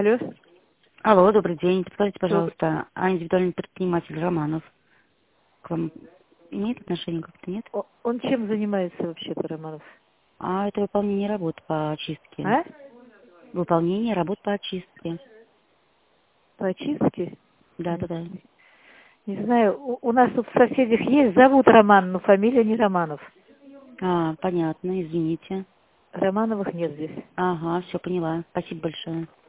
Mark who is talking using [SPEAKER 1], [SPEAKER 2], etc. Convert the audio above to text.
[SPEAKER 1] Алло.
[SPEAKER 2] Алло, добрый день. Подскажите,
[SPEAKER 1] Добрый.
[SPEAKER 2] пожалуйста, а индивидуальный предприниматель Романов к вам имеет отношение как-то, нет?
[SPEAKER 1] Он чем занимается вообще-то, Романов?
[SPEAKER 2] А это выполнение работ по очистке.
[SPEAKER 1] А?
[SPEAKER 2] Выполнение работ по очистке.
[SPEAKER 1] По очистке?
[SPEAKER 2] Да.
[SPEAKER 1] Не знаю, у нас тут в соседях есть, зовут Роман, но фамилия не Романов.
[SPEAKER 2] А, понятно, извините.
[SPEAKER 1] Романовых нет здесь.
[SPEAKER 2] Ага, все поняла. Спасибо большое.